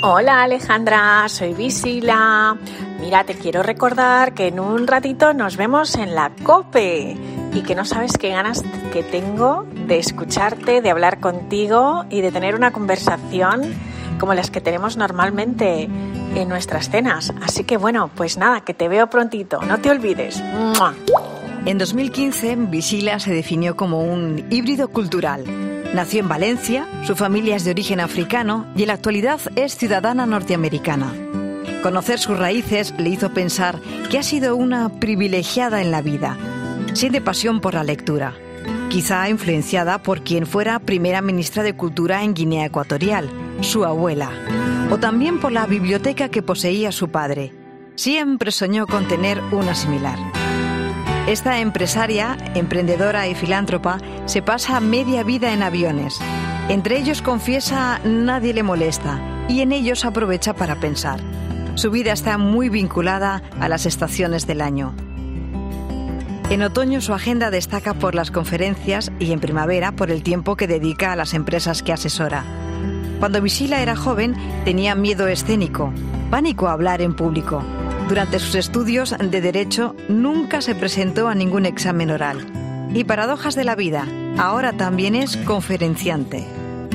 Hola Alejandra, soy Visila. Mira, te quiero recordar que en un ratito nos vemos en la COPE y que no sabes qué ganas que tengo de escucharte, de hablar contigo y de tener una conversación como las que tenemos normalmente en nuestras cenas. Así que bueno, pues nada, que te veo prontito, no te olvides. ¡Mua! En 2015, Visila se definió como un híbrido cultural. Nació en Valencia, su familia es de origen africano y en la actualidad es ciudadana norteamericana. Conocer sus raíces le hizo pensar que ha sido una privilegiada en la vida. Siente pasión por la lectura, quizá influenciada por quien fuera primera ministra de Cultura en Guinea Ecuatorial, su abuela, o también por la biblioteca que poseía su padre. Siempre soñó con tener una similar. Esta empresaria, emprendedora y filántropa se pasa media vida en aviones. Entre ellos, confiesa, nadie le molesta y en ellos aprovecha para pensar. Su vida está muy vinculada a las estaciones del año. En otoño su agenda destaca por las conferencias y en primavera por el tiempo que dedica a las empresas que asesora. Cuando Visila era joven tenía miedo escénico, pánico a hablar en público. Durante sus estudios de Derecho nunca se presentó a ningún examen oral. Y paradojas de la vida, ahora también es conferenciante.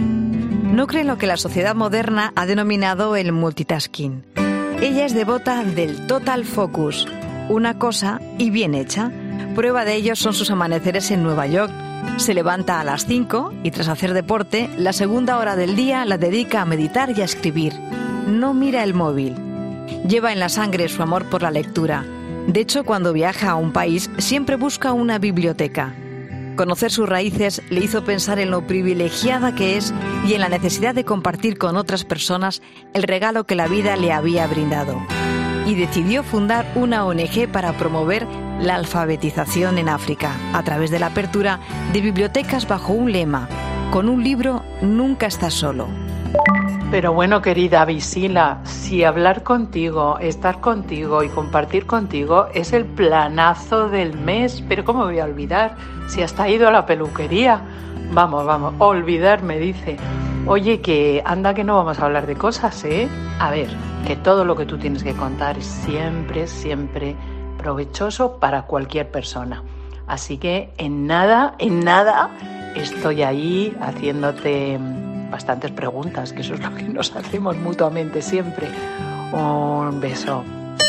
No cree en lo que la sociedad moderna ha denominado el multitasking. Ella es devota del total focus, una cosa y bien hecha. Prueba de ello son sus amaneceres en Nueva York. Se levanta a las 5 y tras hacer deporte, la segunda hora del día la dedica a meditar y a escribir. No mira el móvil. Lleva en la sangre su amor por la lectura. De hecho, cuando viaja a un país, siempre busca una biblioteca. Conocer sus raíces le hizo pensar en lo privilegiada que es y en la necesidad de compartir con otras personas el regalo que la vida le había brindado. Y decidió fundar una ONG para promover la alfabetización en África, a través de la apertura de bibliotecas bajo un lema: con un libro nunca estás solo. Pero bueno, querida Visila, si hablar contigo, estar contigo y compartir contigo es el planazo del mes, pero ¿cómo voy a olvidar? Si hasta he ido a la peluquería. Vamos, olvidar me dice. Oye, que anda que no vamos a hablar de cosas, ¿eh? A ver, que todo lo que tú tienes que contar es siempre provechoso para cualquier persona. Así que en nada estoy ahí haciéndote bastantes preguntas, que eso es lo que nos hacemos mutuamente siempre. Un beso.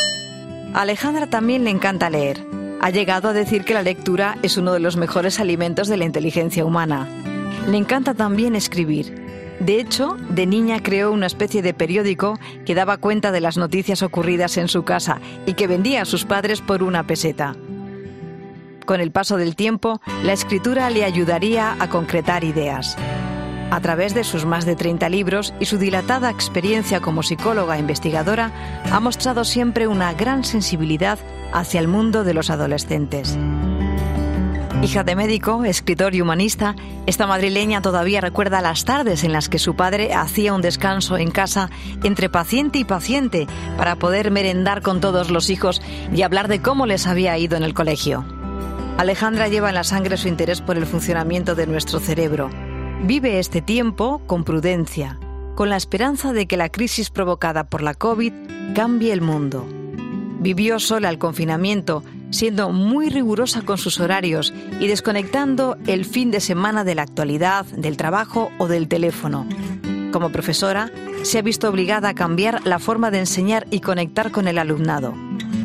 A Alejandra también le encanta leer. Ha llegado a decir que la lectura es uno de los mejores alimentos de la inteligencia humana. Le encanta también escribir. De hecho, de niña creó una especie de periódico que daba cuenta de las noticias ocurridas en su casa y que vendía a sus padres por 1 peseta. Con el paso del tiempo, la escritura le ayudaría a concretar ideas. A través de sus más de 30 libros y su dilatada experiencia como psicóloga e investigadora, ha mostrado siempre una gran sensibilidad hacia el mundo de los adolescentes. Hija de médico, escritor y humanista, esta madrileña todavía recuerda las tardes en las que su padre hacía un descanso en casa entre paciente y paciente para poder merendar con todos los hijos y hablar de cómo les había ido en el colegio. Alejandra lleva en la sangre su interés por el funcionamiento de nuestro cerebro. Vive este tiempo con prudencia, con la esperanza de que la crisis provocada por la COVID cambie el mundo. Vivió sola el confinamiento, siendo muy rigurosa con sus horarios y desconectando el fin de semana de la actualidad, del trabajo o del teléfono. Como profesora, se ha visto obligada a cambiar la forma de enseñar y conectar con el alumnado.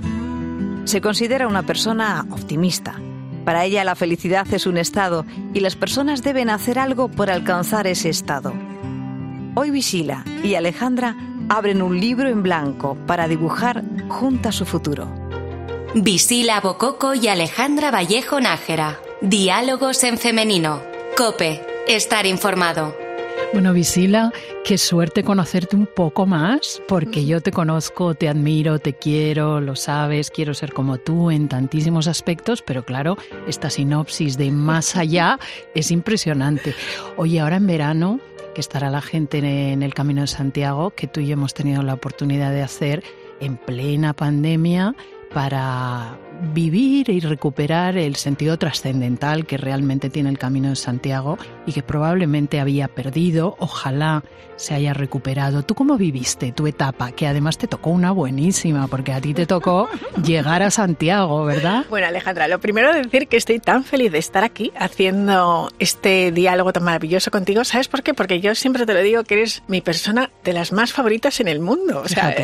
Se considera una persona optimista. Para ella la felicidad es un estado y las personas deben hacer algo por alcanzar ese estado. Hoy Visila y Alejandra abren un libro en blanco para dibujar juntas su futuro. Visila Bococo y Alejandra Vallejo Nájera. Diálogos en femenino. COPE. Estar informado. Bueno, Visila, qué suerte conocerte un poco más, porque yo te conozco, te admiro, te quiero, lo sabes, quiero ser como tú en tantísimos aspectos, pero claro, esta sinopsis de más allá es impresionante. Oye, ahora en verano, que estará la gente en el Camino de Santiago, que tú y yo hemos tenido la oportunidad de hacer en plena pandemia, para vivir y recuperar el sentido trascendental que realmente tiene el Camino de Santiago y que probablemente había perdido, ojalá se haya recuperado. ¿Tú cómo viviste tu etapa? Que además te tocó una buenísima, porque a ti te tocó llegar a Santiago, ¿verdad? Bueno, Alejandra, lo primero es decir que estoy tan feliz de estar aquí haciendo este diálogo tan maravilloso contigo. ¿Sabes por qué? Porque yo siempre te lo digo que eres mi persona de las más favoritas en el mundo. O sea,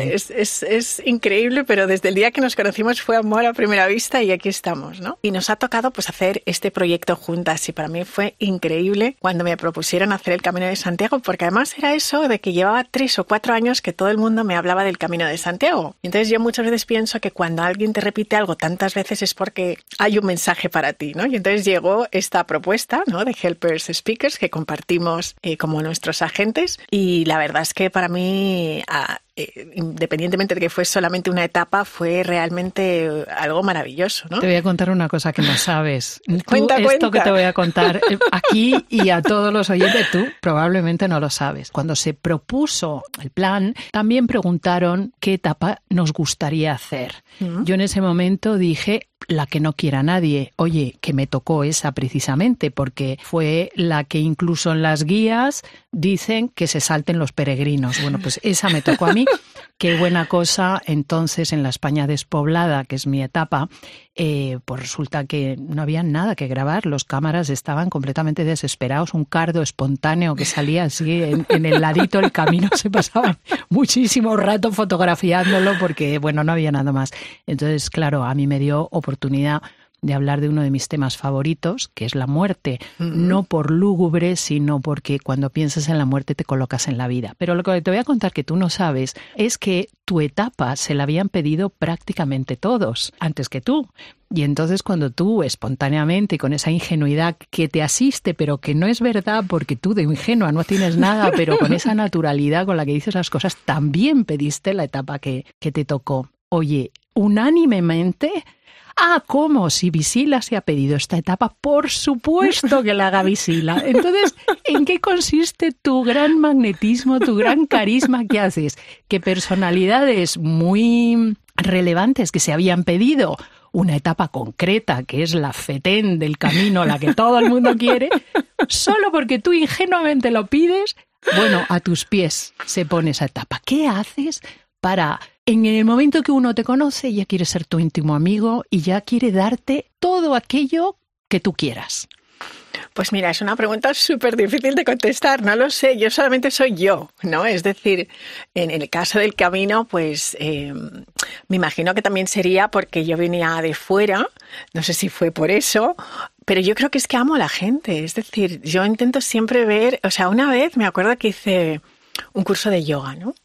es increíble, pero desde el día que nos conocimos fue amor a primera vista y aquí estamos, ¿no? Y nos ha tocado pues hacer este proyecto juntas y para mí fue increíble cuando me propusieron hacer el Camino de Santiago, porque además era eso de que llevaba 3 o 4 años que todo el mundo me hablaba del Camino de Santiago. Y entonces yo muchas veces pienso que cuando alguien te repite algo tantas veces es porque hay un mensaje para ti, ¿no? Y entonces llegó esta propuesta, ¿no?, de Helpers Speakers que compartimos como nuestros agentes, y la verdad es que para mí, independientemente de que fue solamente una etapa, fue realmente algo maravilloso, ¿no? Te voy a contar una cosa que no sabes. Cuenta. Esto que te voy a contar aquí y a todos los oyentes, tú probablemente no lo sabes. Cuando se propuso el plan, también preguntaron qué etapa nos gustaría hacer. Yo en ese momento dije la que no quiera nadie. Oye, que me tocó esa precisamente, porque fue la que incluso en las guías dicen que se salten los peregrinos. Bueno, pues esa me tocó a mí. Qué buena cosa. Entonces, en la España despoblada, que es mi etapa, pues resulta que no había nada que grabar. Los cámaras estaban completamente desesperados. Un cardo espontáneo que salía así en el ladito del camino. Se pasaban muchísimo rato fotografiándolo porque, bueno, no había nada más. Entonces, claro, a mí me dio oportunidad de hablar de uno de mis temas favoritos, que es la muerte, no por lúgubre, sino porque cuando piensas en la muerte te colocas en la vida. Pero lo que te voy a contar que tú no sabes es que tu etapa se la habían pedido prácticamente todos, antes que tú. Y entonces cuando tú espontáneamente, con esa ingenuidad que te asiste, pero que no es verdad porque tú de ingenua no tienes nada, pero con esa naturalidad con la que dices las cosas, también pediste la etapa que te tocó. Oye, unánimemente... ¿cómo? Si Visila se ha pedido esta etapa, por supuesto que la haga Visila. Entonces, ¿en qué consiste tu gran magnetismo, tu gran carisma que haces? Que personalidades muy relevantes que se habían pedido una etapa concreta, que es la FETEN del camino, la que todo el mundo quiere, solo porque tú ingenuamente lo pides, bueno, a tus pies se pone esa etapa. ¿Qué haces para... En el momento que uno te conoce, ya quiere ser tu íntimo amigo y ya quiere darte todo aquello que tú quieras? Pues mira, es una pregunta súper difícil de contestar, no lo sé, yo solamente soy yo, ¿no? Es decir, en el caso del camino, pues me imagino que también sería porque yo venía de fuera, no sé si fue por eso, pero yo creo que es que amo a la gente, es decir, yo intento siempre ver, o sea, una vez me acuerdo que hice un curso de yoga, ¿no?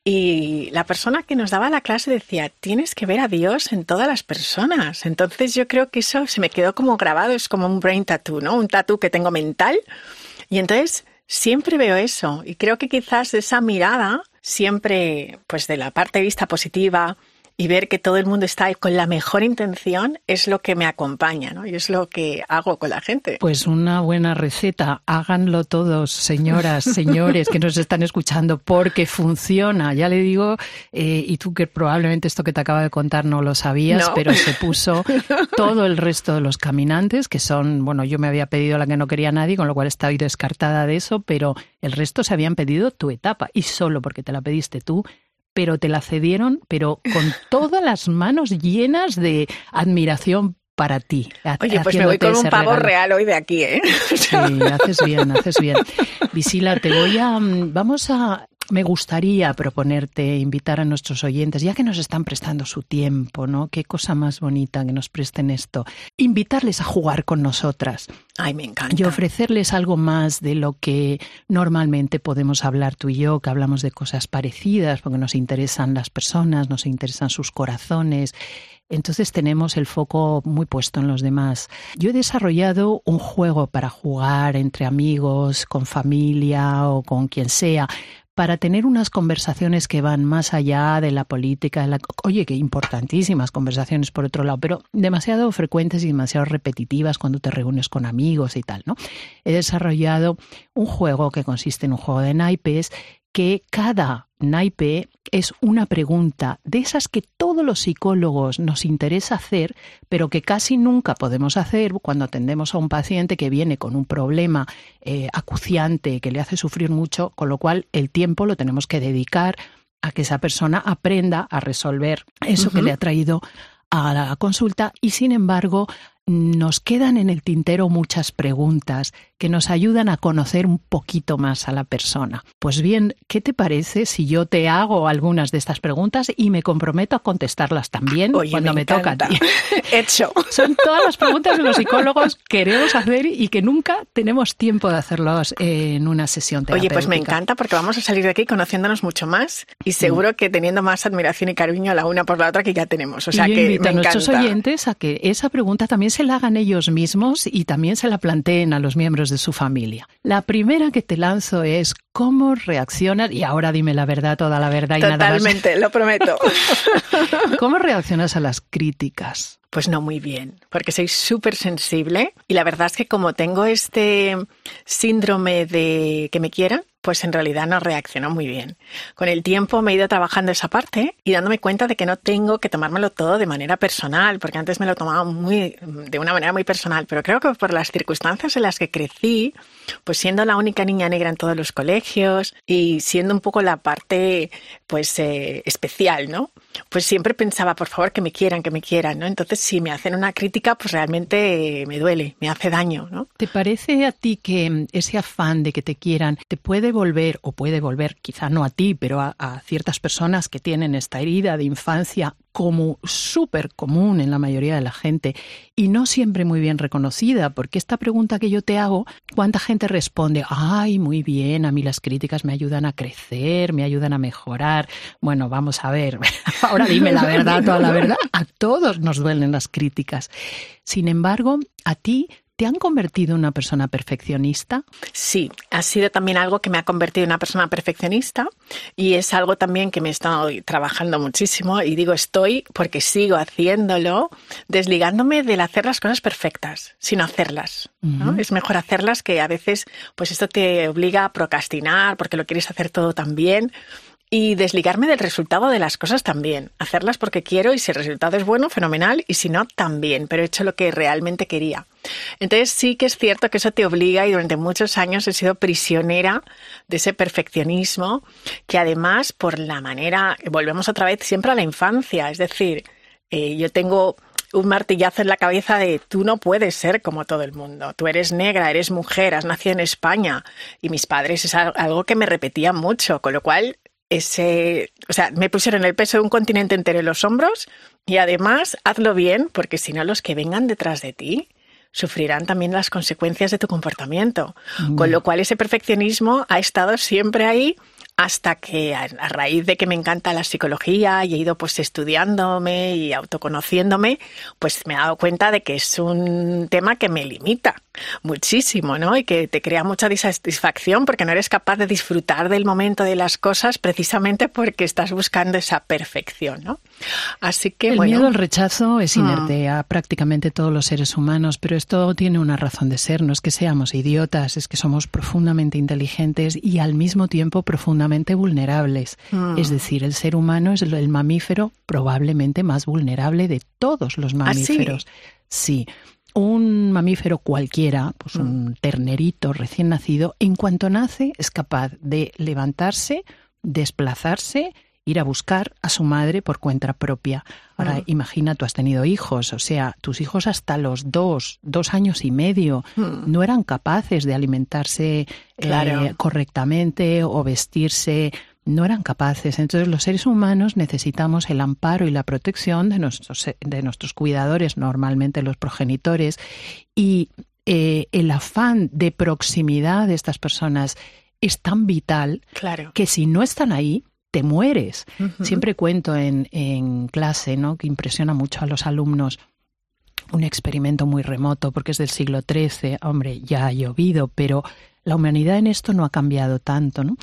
Y la persona que nos daba la clase decía, tienes que ver a Dios en todas las personas. Entonces yo creo que eso se me quedó como grabado, es como un brain tattoo, ¿no? Un tatú que tengo mental. Y entonces siempre veo eso. Y creo que quizás esa mirada, siempre pues de la parte de vista positiva, y ver que todo el mundo está ahí con la mejor intención es lo que me acompaña, ¿no? Y es lo que hago con la gente. Pues una buena receta. Háganlo todos, señoras, señores que nos están escuchando, porque funciona. Ya le digo, y tú que probablemente esto que te acabo de contar no lo sabías, ¿no? Pero se puso todo el resto de los caminantes, que son, bueno, yo me había pedido la que no quería nadie, con lo cual estoy descartada de eso, pero el resto se habían pedido tu etapa. Y solo porque te la pediste tú, pero te la cedieron, pero con todas las manos llenas de admiración para ti. Oye, pues me voy con un pavo real hoy de aquí, ¿eh? Sí, haces bien, haces bien. Visila, me gustaría proponerte invitar a nuestros oyentes, ya que nos están prestando su tiempo, ¿no? Qué cosa más bonita que nos presten esto. Invitarles a jugar con nosotras. Ay, me encanta. Y ofrecerles algo más de lo que normalmente podemos hablar tú y yo, que hablamos de cosas parecidas, porque nos interesan las personas, nos interesan sus corazones. Entonces tenemos el foco muy puesto en los demás. Yo he desarrollado un juego para jugar entre amigos, con familia o con quien sea, para tener unas conversaciones que van más allá de la política. Oye, que importantísimas conversaciones por otro lado, pero demasiado frecuentes y demasiado repetitivas cuando te reúnes con amigos y tal, ¿no? He desarrollado un juego que consiste en un juego de naipes, que cada naipe es una pregunta de esas que todo todos los psicólogos nos interesa hacer, pero que casi nunca podemos hacer cuando atendemos a un paciente que viene con un problema acuciante, que le hace sufrir mucho, con lo cual el tiempo lo tenemos que dedicar a que esa persona aprenda a resolver eso que le ha traído a la consulta, y sin embargo nos quedan en el tintero muchas preguntas que nos ayudan a conocer un poquito más a la persona. Pues bien, ¿qué te parece si yo te hago algunas de estas preguntas y me comprometo a contestarlas también? Oye, cuando me toca a ti? Hecho. Son todas las preguntas que los psicólogos queremos hacer y que nunca tenemos tiempo de hacerlos en una sesión terapéutica. Oye, pues me encanta, porque vamos a salir de aquí conociéndonos mucho más y seguro que teniendo más admiración y cariño la una por la otra que ya tenemos. O sea, y yo que invito me a nuestros encanta. oyentes a que esa pregunta también se la hagan ellos mismos y también se la planteen a los miembros de su familia. La primera que te lanzo es: ¿cómo reaccionas? Y ahora dime la verdad, toda la verdad y nada más. Totalmente, lo prometo. ¿Cómo reaccionas a las críticas? Pues no muy bien, porque soy súper sensible y la verdad es que como tengo este síndrome de que me quieran, pues en realidad no reacciono muy bien. Con el tiempo me he ido trabajando esa parte y dándome cuenta de que no tengo que tomármelo todo de manera personal, porque antes me lo tomaba de una manera muy personal, pero creo que por las circunstancias en las que crecí, pues siendo la única niña negra en todos los colegios y siendo un poco la parte pues especial, ¿no? Pues siempre pensaba, por favor, que me quieran, ¿no? Entonces, si me hacen una crítica, pues realmente me duele, me hace daño, ¿no? ¿Te parece a ti que ese afán de que te quieran te puede volver, quizá no a ti, pero a ciertas personas que tienen esta herida de infancia como súper común en la mayoría de la gente y no siempre muy bien reconocida? Porque esta pregunta que yo te hago, ¿cuánta gente responde? Ay, muy bien, a mí las críticas me ayudan a crecer, me ayudan a mejorar. Bueno, vamos a ver, ahora dime la verdad, toda la verdad. A todos nos duelen las críticas. Sin embargo, a ti, ¿te han convertido en una persona perfeccionista? Sí, ha sido también algo que me ha convertido en una persona perfeccionista y es algo también que me estoy trabajando muchísimo, y digo estoy porque sigo haciéndolo, desligándome del hacer las cosas perfectas, sino hacerlas, ¿no? Es mejor hacerlas, que a veces pues esto te obliga a procrastinar porque lo quieres hacer todo tan bien. Y desligarme del resultado de las cosas también. Hacerlas porque quiero, y si el resultado es bueno, fenomenal, y si no, también. Pero he hecho lo que realmente quería. Entonces sí que es cierto que eso te obliga, y durante muchos años he sido prisionera de ese perfeccionismo, que además por la manera, volvemos otra vez siempre a la infancia. Es decir, yo tengo un martillazo en la cabeza de tú no puedes ser como todo el mundo. Tú eres negra, eres mujer, has nacido en España. Y mis padres es algo que me repetían mucho, con lo cual me pusieron el peso de un continente entero en los hombros, y además hazlo bien, porque si no los que vengan detrás de ti sufrirán también las consecuencias de tu comportamiento. Con lo cual ese perfeccionismo ha estado siempre ahí, hasta que a raíz de que me encanta la psicología y he ido pues estudiándome y autoconociéndome, pues me he dado cuenta de que es un tema que me limita muchísimo, ¿no? Y que te crea mucha disatisfacción porque no eres capaz de disfrutar del momento, de las cosas, precisamente porque estás buscando esa perfección, ¿no? Así que el miedo al rechazo es inerte a prácticamente todos los seres humanos, pero esto tiene una razón de ser. No es que seamos idiotas, es que somos profundamente inteligentes y al mismo tiempo profundamente vulnerables. Es decir, el ser humano es el mamífero probablemente más vulnerable de todos los mamíferos. Sí. Un mamífero cualquiera, pues un ternerito recién nacido, en cuanto nace es capaz de levantarse, desplazarse, ir a buscar a su madre por cuenta propia. Ahora, imagina, tú has tenido hijos, o sea, tus hijos hasta los 2 años y medio, no eran capaces de alimentarse correctamente o vestirse, no eran capaces. Entonces, los seres humanos necesitamos el amparo y la protección de nuestros cuidadores, normalmente los progenitores, y el afán de proximidad de estas personas es tan vital que si no están ahí, te mueres. Siempre cuento en clase, ¿no?, que impresiona mucho a los alumnos, un experimento muy remoto porque es del siglo XIII, hombre, ya ha llovido, pero la humanidad en esto no ha cambiado tanto, ¿no?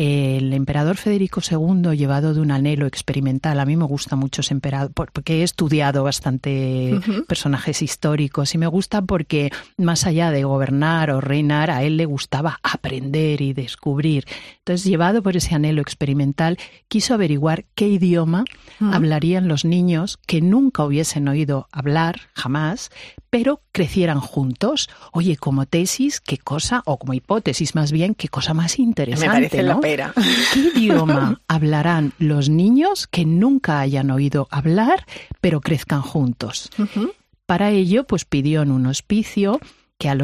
El emperador Federico II, llevado de un anhelo experimental, a mí me gusta mucho ese emperador, porque he estudiado bastante personajes históricos y me gusta porque más allá de gobernar o reinar, a él le gustaba aprender y descubrir. Entonces, llevado por ese anhelo experimental, quiso averiguar qué idioma hablarían los niños que nunca hubiesen oído hablar, jamás, pero crecieran juntos. Oye, como tesis, qué cosa, o como hipótesis más bien, qué cosa más interesante, me parece, ¿no? la pera. ¿Qué idioma hablarán los niños que nunca hayan oído hablar, pero crezcan juntos? Para ello, pues pidió en un hospicio que a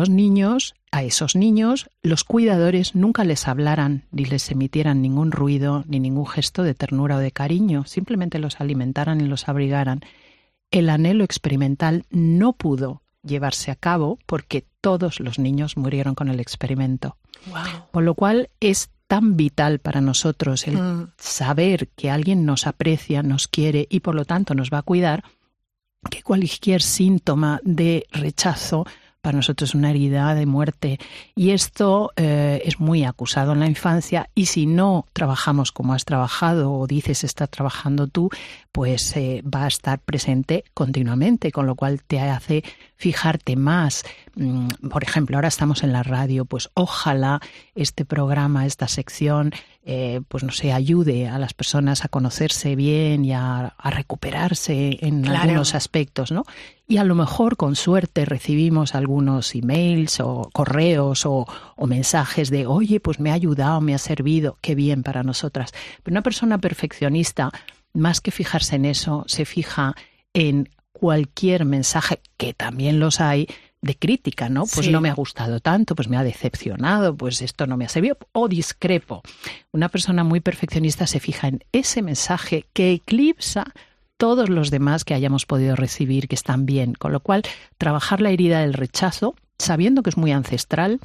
esos niños, los cuidadores nunca les hablaran ni les emitieran ningún ruido ni ningún gesto de ternura o de cariño, simplemente los alimentaran y los abrigaran. El anhelo experimental no pudo llevarse a cabo porque todos los niños murieron con el experimento. Wow. Con lo cual es tan vital para nosotros el saber que alguien nos aprecia, nos quiere y por lo tanto nos va a cuidar, que cualquier síntoma de rechazo para nosotros es una herida de muerte. Y esto es muy acusado en la infancia y si no trabajamos como has trabajado o dices estar trabajando tú, pues va a estar presente continuamente, con lo cual te hace fijarte más. Por ejemplo, ahora estamos en la radio, pues ojalá este programa, esta sección, pues no sé, ayude a las personas a conocerse bien y a recuperarse en algunos aspectos, ¿no? Y a lo mejor, con suerte, recibimos algunos emails o correos o mensajes de, oye, pues me ha ayudado, me ha servido, qué bien para nosotras. Pero una persona perfeccionista, más que fijarse en eso, se fija en cualquier mensaje, que también los hay, de crítica, ¿no? Pues no me ha gustado tanto, pues me ha decepcionado, pues esto no me ha servido, o discrepo. Una persona muy perfeccionista se fija en ese mensaje que eclipsa todos los demás que hayamos podido recibir, que están bien. Con lo cual, trabajar la herida del rechazo, sabiendo que es muy ancestral,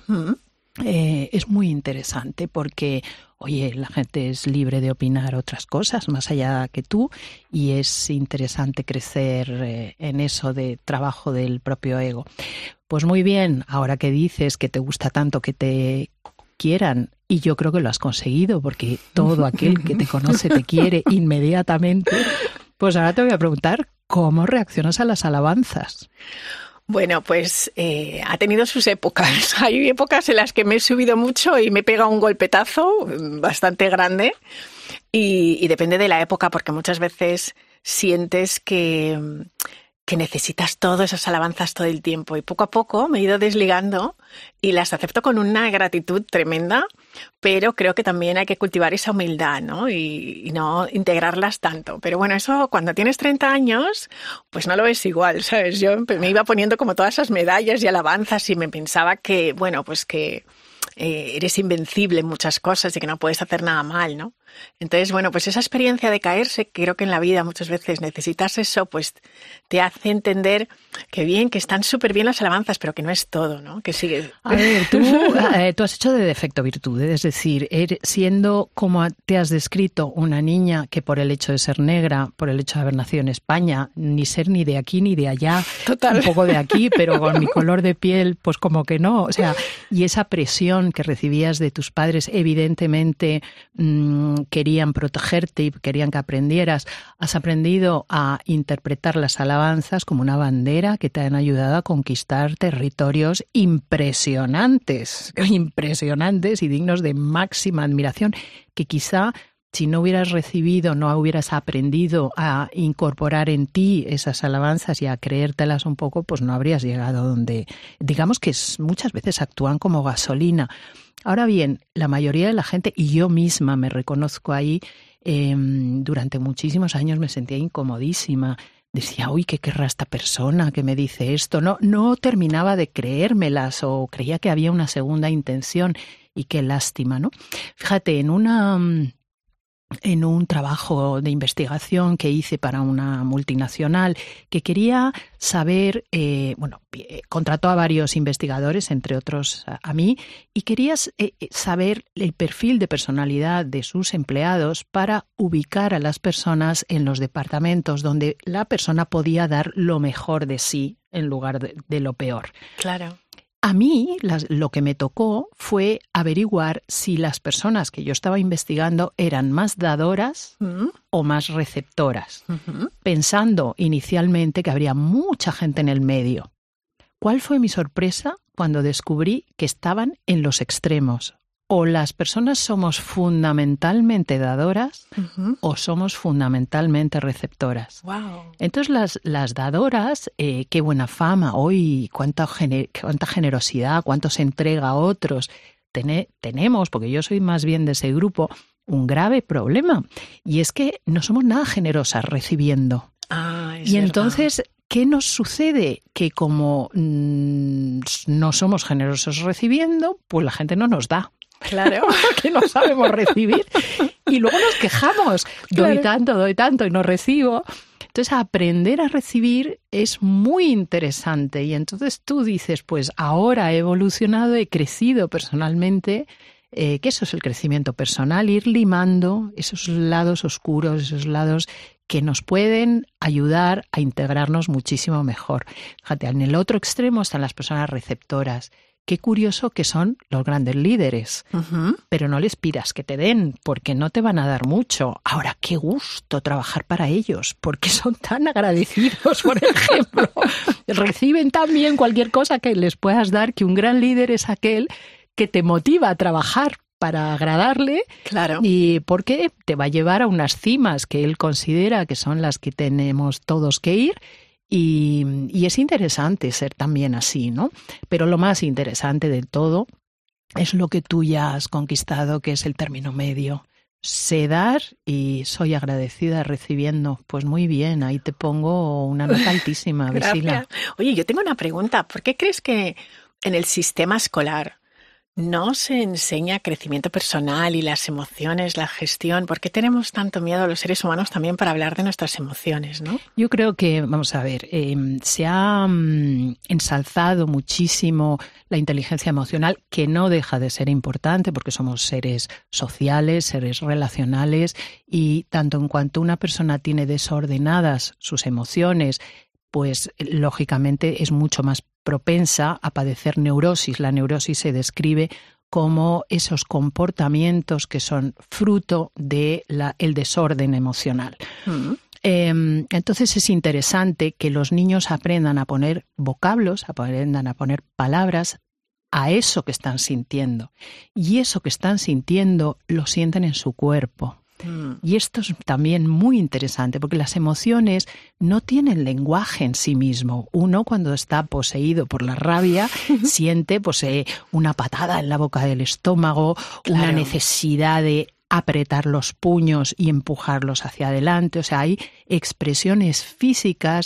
es muy interesante porque, oye, la gente es libre de opinar otras cosas más allá que tú y es interesante crecer en eso de trabajo del propio ego. Pues muy bien, ahora que dices que te gusta tanto que te quieran, y yo creo que lo has conseguido porque todo aquel que te conoce te quiere inmediatamente, pues ahora te voy a preguntar cómo reaccionas a las alabanzas. Bueno, pues ha tenido sus épocas. Hay épocas en las que me he subido mucho y me he pegado un golpetazo bastante grande y depende de la época porque muchas veces sientes que necesitas todas esas alabanzas todo el tiempo y poco a poco me he ido desligando y las acepto con una gratitud tremenda, pero creo que también hay que cultivar esa humildad, ¿no? Y no integrarlas tanto. Pero bueno, eso cuando tienes 30 años, pues no lo ves igual, ¿sabes? Yo me iba poniendo como todas esas medallas y alabanzas y me pensaba que, bueno, pues que eres invencible en muchas cosas y que no puedes hacer nada mal, ¿no? Entonces, bueno, pues esa experiencia de caerse, creo que en la vida muchas veces necesitas eso, pues te hace entender que bien, que están súper bien las alabanzas, pero que no es todo, ¿no? Que sigue. A ver, tú has hecho de defecto virtud, es decir, siendo como te has descrito una niña que por el hecho de ser negra, por el hecho de haber nacido en España, ni ser ni de aquí ni de allá, total, un poco de aquí, pero con mi color de piel, pues como que no, o sea, y esa presión que recibías de tus padres, evidentemente querían protegerte y querían que aprendieras. Has aprendido a interpretar las alabanzas como una bandera que te han ayudado a conquistar territorios impresionantes y dignos de máxima admiración, que quizá si no hubieras recibido, no hubieras aprendido a incorporar en ti esas alabanzas y a creértelas un poco, pues no habrías llegado donde, digamos que muchas veces actúan como gasolina. Ahora bien, la mayoría de la gente, y yo misma me reconozco ahí, durante muchísimos años me sentía incomodísima. Decía, uy, ¿qué querrá esta persona que me dice esto? No terminaba de creérmelas o creía que había una segunda intención y qué lástima, ¿no? Fíjate, en un trabajo de investigación que hice para una multinacional que quería saber, contrató a varios investigadores, entre otros a mí, y quería saber el perfil de personalidad de sus empleados para ubicar a las personas en los departamentos donde la persona podía dar lo mejor de sí en lugar de lo peor. Claro. A mí lo que me tocó fue averiguar si las personas que yo estaba investigando eran más dadoras o más receptoras, pensando inicialmente que habría mucha gente en el medio. ¿Cuál fue mi sorpresa cuando descubrí que estaban en los extremos? O las personas somos fundamentalmente dadoras o somos fundamentalmente receptoras. Wow. Entonces las dadoras, qué buena fama, hoy cuánta generosidad, cuánto se entrega a otros. Tenemos, porque yo soy más bien de ese grupo, un grave problema. Y es que no somos nada generosas recibiendo. Y entonces, ¿qué nos sucede? Que como no somos generosos recibiendo, pues la gente no nos da. Claro. Que no sabemos recibir. Y luego nos quejamos. Doy tanto y no recibo. Entonces, aprender a recibir es muy interesante. Y entonces tú dices, pues ahora he evolucionado, he crecido personalmente, que eso es el crecimiento personal, ir limando esos lados oscuros, esos lados que nos pueden ayudar a integrarnos muchísimo mejor. Fíjate, en el otro extremo están las personas receptoras. Qué curioso que son los grandes líderes, pero no les pidas que te den, porque no te van a dar mucho. Ahora, qué gusto trabajar para ellos, porque son tan agradecidos, por ejemplo. Reciben tan bien cualquier cosa que les puedas dar, que un gran líder es aquel que te motiva a trabajar para agradarle, claro, y porque te va a llevar a unas cimas que él considera que son las que tenemos todos que ir. Y es interesante ser también así, ¿no? Pero lo más interesante de todo es lo que tú ya has conquistado, que es el término medio. Sé dar y soy agradecida recibiendo. Pues muy bien, ahí te pongo una nota altísima, Visila. Oye, yo tengo una pregunta. ¿Por qué crees que en el sistema escolar no se enseña crecimiento personal y las emociones, la gestión? ¿Por qué tenemos tanto miedo los seres humanos también para hablar de nuestras emociones, no? Yo creo que, vamos a ver, se ha ensalzado muchísimo la inteligencia emocional, que no deja de ser importante porque somos seres sociales, seres relacionales, y tanto en cuanto una persona tiene desordenadas sus emociones, pues lógicamente es mucho más propensa a padecer neurosis. La neurosis se describe como esos comportamientos que son fruto del desorden emocional. Entonces es interesante que los niños aprendan a poner vocablos, aprendan a poner palabras a eso que están sintiendo. Y eso que están sintiendo lo sienten en su cuerpo. Y esto es también muy interesante porque las emociones no tienen lenguaje en sí mismo. Uno, cuando está poseído por la rabia, siente una patada en la boca del estómago, claro, una necesidad de apretar los puños y empujarlos hacia adelante. O sea, hay expresiones físicas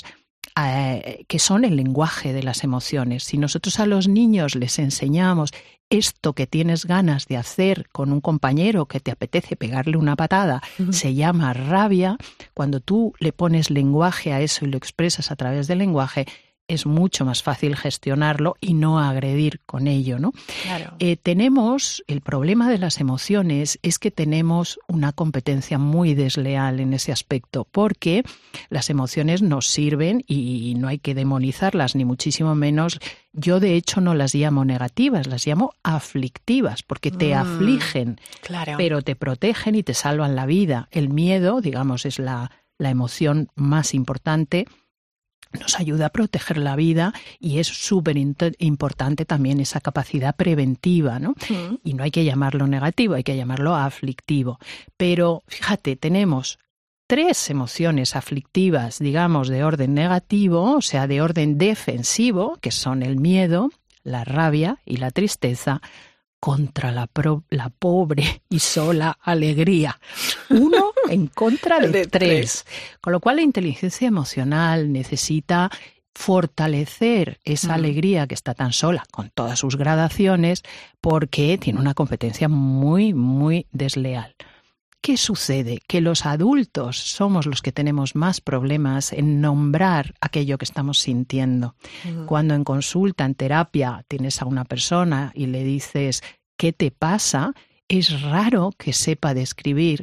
que son el lenguaje de las emociones. Si nosotros a los niños les enseñamos esto que tienes ganas de hacer con un compañero que te apetece pegarle una patada, se llama rabia. Cuando tú le pones lenguaje a eso y lo expresas a través del lenguaje, es mucho más fácil gestionarlo y no agredir con ello, ¿no? Claro. Tenemos el problema de las emociones, es que tenemos una competencia muy desleal en ese aspecto, porque las emociones nos sirven y no hay que demonizarlas, ni muchísimo menos. Yo, de hecho, no las llamo negativas, las llamo aflictivas, porque te afligen, claro, pero te protegen y te salvan la vida. El miedo, digamos, es la emoción más importante. Nos ayuda a proteger la vida y es súper importante también esa capacidad preventiva, ¿no? Y no hay que llamarlo negativo, hay que llamarlo aflictivo. Pero fíjate, tenemos 3 emociones aflictivas, digamos, de orden negativo, o sea, de orden defensivo, que son el miedo, la rabia y la tristeza, contra la pobre y sola alegría. 1 en contra de 3. Con lo cual la inteligencia emocional necesita fortalecer esa alegría que está tan sola, con todas sus gradaciones, porque tiene una competencia muy, muy desleal. ¿Qué sucede? Que los adultos somos los que tenemos más problemas en nombrar aquello que estamos sintiendo. Cuando en consulta, en terapia, tienes a una persona y le dices ¿qué te pasa?, es raro que sepa describir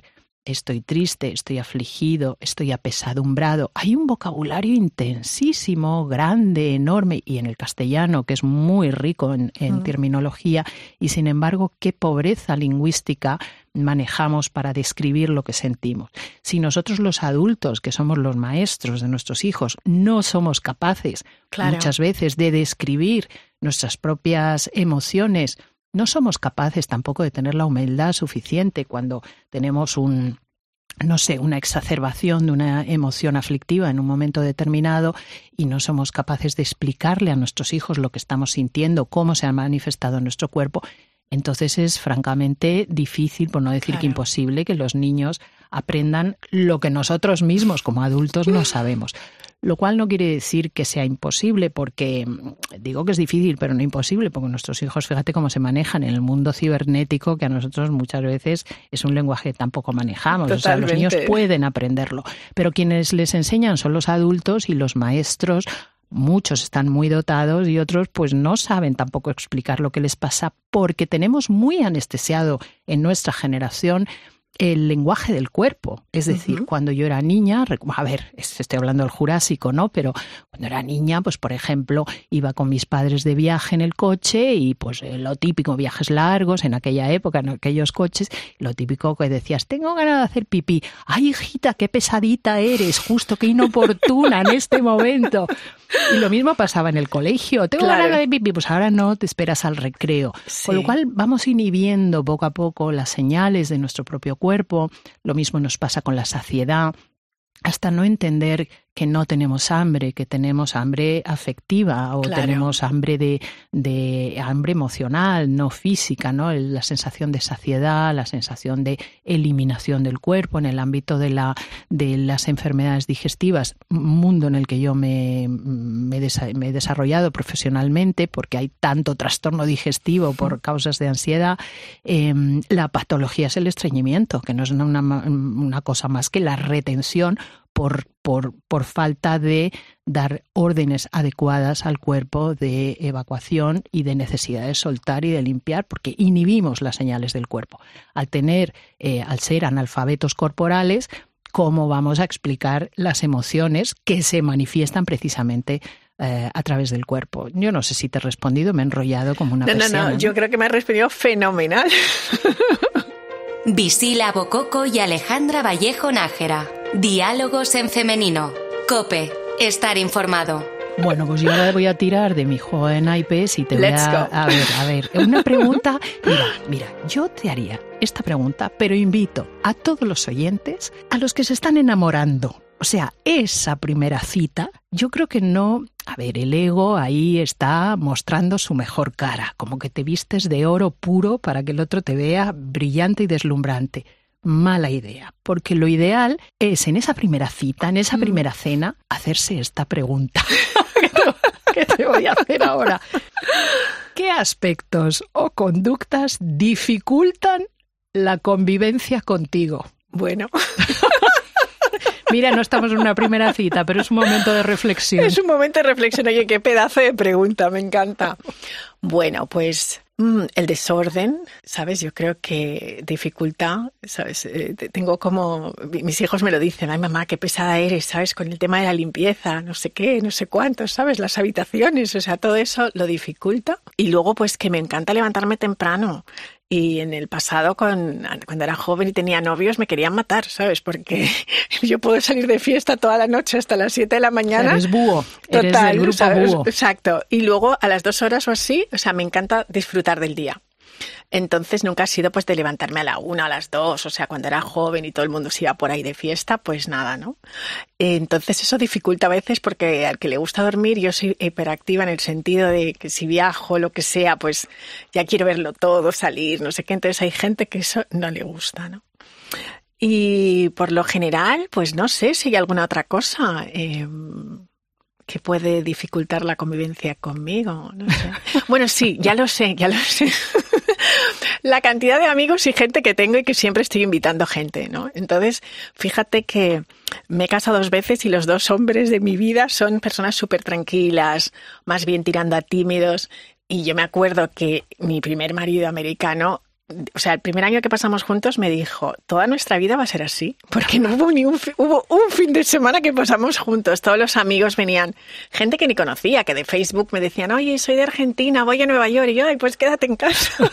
estoy triste, estoy afligido, estoy apesadumbrado. Hay un vocabulario intensísimo, grande, enorme, y en el castellano, que es muy rico en terminología, y sin embargo, qué pobreza lingüística manejamos para describir lo que sentimos. Si nosotros los adultos, que somos los maestros de nuestros hijos, no somos capaces muchas veces de describir nuestras propias emociones, no somos capaces tampoco de tener la humildad suficiente cuando tenemos una exacerbación de una emoción aflictiva en un momento determinado y no somos capaces de explicarle a nuestros hijos lo que estamos sintiendo, cómo se ha manifestado en nuestro cuerpo. Entonces es francamente difícil, por no decir que imposible, que los niños aprendan lo que nosotros mismos como adultos no sabemos. Lo cual no quiere decir que sea imposible, porque digo que es difícil, pero no imposible, porque nuestros hijos, fíjate cómo se manejan en el mundo cibernético, que a nosotros muchas veces es un lenguaje que tampoco manejamos. Totalmente. O sea, los niños pueden aprenderlo, pero quienes les enseñan son los adultos y los maestros. Muchos están muy dotados y otros pues no saben tampoco explicar lo que les pasa porque tenemos muy anestesiado en nuestra generación el lenguaje del cuerpo. Es decir, cuando yo era niña, estoy hablando del Jurásico, ¿no? Pero cuando era niña, pues por ejemplo, iba con mis padres de viaje en el coche y pues lo típico, viajes largos en aquella época, en aquellos coches, lo típico que decías, tengo ganas de hacer pipí. Ay, hijita, qué pesadita eres, justo qué inoportuna en este momento. Y lo mismo pasaba en el colegio. Tengo ganas de pipí, pues ahora no, te esperas al recreo. Sí. Con lo cual vamos inhibiendo poco a poco las señales de nuestro propio cuerpo. Lo mismo nos pasa con la saciedad, hasta no entender que no tenemos hambre, que tenemos hambre afectiva o tenemos hambre de hambre emocional, no física, ¿no? La sensación de saciedad, la sensación de eliminación del cuerpo en el ámbito de las enfermedades digestivas, un mundo en el que yo me he desarrollado profesionalmente porque hay tanto trastorno digestivo por causas de ansiedad. La patología es el estreñimiento, que no es una cosa más que la retención por falta de dar órdenes adecuadas al cuerpo de evacuación y de necesidad de soltar y de limpiar, porque inhibimos las señales del cuerpo. Al ser analfabetos corporales, ¿cómo vamos a explicar las emociones que se manifiestan precisamente a través del cuerpo? Yo no sé si te he respondido, me he enrollado como una persiana. No, yo creo que me has respondido fenomenal. Visila Bococo y Alejandra Vallejo Nájera. Diálogos en femenino. COPE. Estar informado. Bueno, pues yo ahora voy a tirar de mi juego de naipes y te voy a ver, una pregunta. Mira, yo te haría esta pregunta, pero invito a todos los oyentes, a los que se están enamorando. O sea, esa primera cita, yo creo que no. A ver, el ego ahí está mostrando su mejor cara, como que te vistes de oro puro para que el otro te vea brillante y deslumbrante. Mala idea, porque lo ideal es en esa primera cita, en esa primera cena, hacerse esta pregunta. ¿Qué te voy a hacer ahora? ¿Qué aspectos o conductas dificultan la convivencia contigo? Bueno. Mira, no estamos en una primera cita, pero es un momento de reflexión. Es un momento de reflexión. Oye, qué pedazo de pregunta, me encanta. Bueno, pues el desorden, ¿sabes? Yo creo que dificulta, ¿sabes? Tengo como... Mis hijos me lo dicen, ay mamá, qué pesada eres, ¿sabes? Con el tema de la limpieza, no sé qué, no sé cuánto, ¿sabes? Las habitaciones, o sea, todo eso lo dificulta. Y luego, pues que me encanta levantarme temprano. Y en el pasado, cuando era joven y tenía novios, me querían matar, ¿sabes? Porque yo puedo salir de fiesta toda la noche hasta las 7 de la mañana. Eres búho. Total, eres del grupo ¿sabes? Búho. Exacto. Y luego a las 2 horas o así, o sea, me encanta disfrutar del día. Entonces nunca ha sido pues de levantarme a la 1, a las 2, o sea, cuando era joven y todo el mundo se iba por ahí de fiesta, pues nada, ¿no? Entonces eso dificulta a veces porque al que le gusta dormir, yo soy hiperactiva en el sentido de que si viajo, lo que sea, pues ya quiero verlo todo, salir, no sé qué, entonces hay gente que eso no le gusta, ¿no? Y por lo general, pues no sé si hay alguna otra cosa que puede dificultar la convivencia conmigo, no sé. Bueno, sí, ya lo sé. La cantidad de amigos y gente que tengo y que siempre estoy invitando gente, ¿no? Entonces, fíjate que me he casado 2 veces y los 2 hombres de mi vida son personas súper tranquilas, más bien tirando a tímidos. Y yo me acuerdo que mi primer marido americano o sea, el primer año que pasamos juntos me dijo, toda nuestra vida va a ser así, porque no hubo hubo un fin de semana que pasamos juntos. Todos los amigos venían, gente que ni conocía, que de Facebook me decían, oye, soy de Argentina, voy a Nueva York, y yo, ay, pues quédate en casa.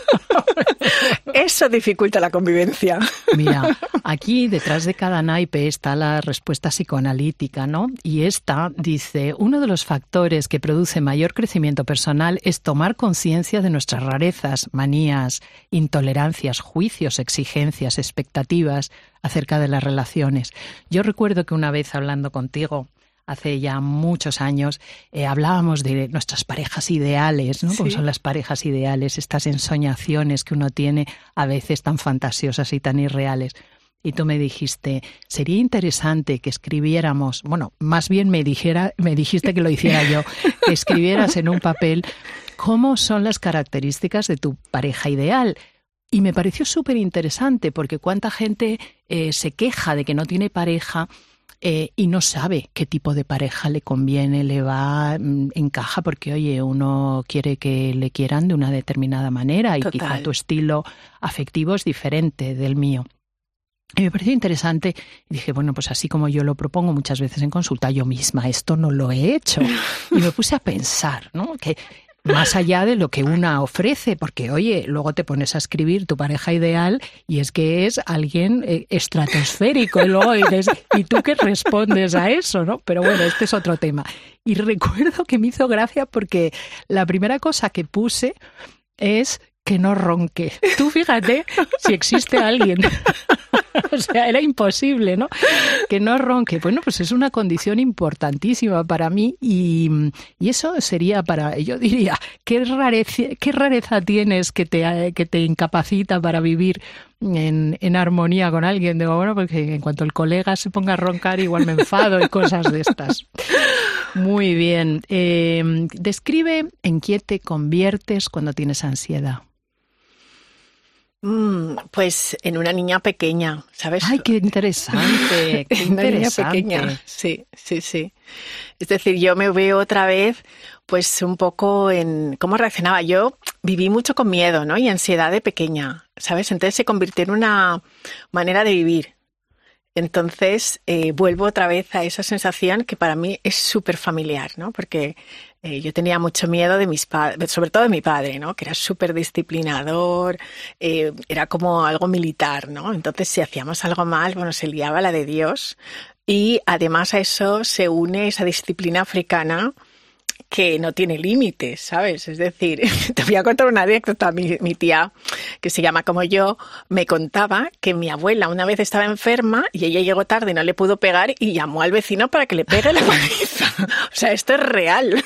Eso dificulta la convivencia. Mira, aquí detrás de cada naipe está la respuesta psicoanalítica, ¿no? Y esta dice, uno de los factores que produce mayor crecimiento personal es tomar conciencia de nuestras rarezas, manías, intolerancias, juicios, exigencias, expectativas acerca de las relaciones. Yo recuerdo que una vez hablando contigo, hace ya muchos años, hablábamos de nuestras parejas ideales, ¿no? Sí. Como son las parejas ideales, estas ensoñaciones que uno tiene a veces tan fantasiosas y tan irreales. Y tú me dijiste, sería interesante que escribiéramos, bueno, más bien me dijiste que lo hiciera yo, que escribieras en un papel cómo son las características de tu pareja ideal. Y me pareció súper interesante porque cuánta gente se queja de que no tiene pareja y no sabe qué tipo de pareja le conviene, le va, encaja, porque oye, uno quiere que le quieran de una determinada manera y quizá tu estilo afectivo es diferente del mío. Y me pareció interesante y dije, bueno, pues así como yo lo propongo muchas veces en consulta, yo misma esto no lo he hecho. Y me puse a pensar, ¿no? Que más allá de lo que una ofrece, porque oye, luego te pones a escribir tu pareja ideal y es que es alguien estratosférico y luego dices, ¿y tú qué respondes a eso, no? Pero bueno, este es otro tema. Y recuerdo que me hizo gracia porque la primera cosa que puse es que no ronque. Tú fíjate si existe alguien. O sea, era imposible, ¿no? Que no ronque. Bueno, pues es una condición importantísima para mí y eso sería para, yo diría, ¿qué rareza tienes que te incapacita para vivir en armonía con alguien? Digo, bueno, porque en cuanto el colega se ponga a roncar, igual me enfado y cosas de estas. Muy bien. Describe en qué te conviertes cuando tienes ansiedad. Pues en una niña pequeña, ¿sabes? ¡Ay, qué interesante! ¡Qué interesante! Una niña pequeña, sí. Es decir, yo me veo otra vez, pues un poco en cómo reaccionaba. Yo viví mucho con miedo, ¿no? Y ansiedad de pequeña, ¿sabes? Entonces se convirtió en una manera de vivir. Entonces vuelvo otra vez a esa sensación que para mí es súper familiar, ¿no? Porque yo tenía mucho miedo de mis padres, sobre todo de mi padre, ¿no? Que era súper disciplinador, era como algo militar, ¿no? Entonces si hacíamos algo mal, bueno, se liaba la de Dios. Y además a eso se une esa disciplina africana que no tiene límites, ¿sabes? Es decir, te voy a contar una anécdota. Mi tía, que se llama como yo, me contaba que mi abuela una vez estaba enferma y ella llegó tarde y no le pudo pegar y llamó al vecino para que le pegue la paliza. O sea, esto es real.